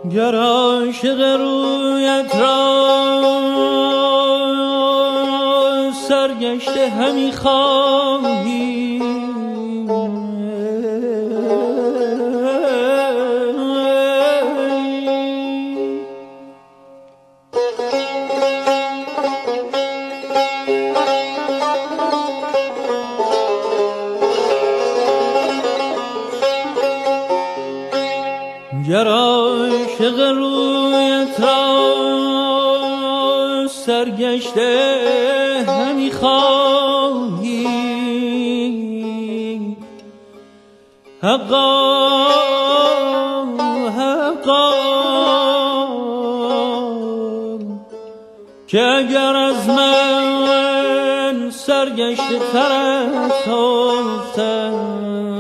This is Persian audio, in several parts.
گر عاشق رویت را سرگشته همی خواهی، گر عاشق رویت را سرگشته همی خواهی، حقا حقا که اگر از من سرگشته ترت افتد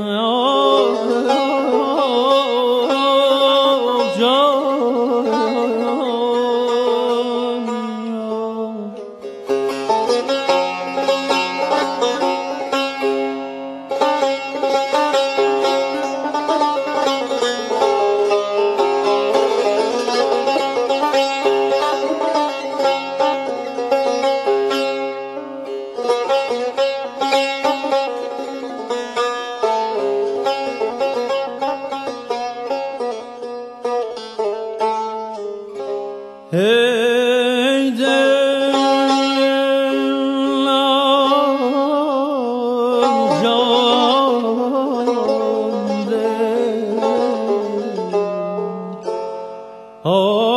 ای دل جان دل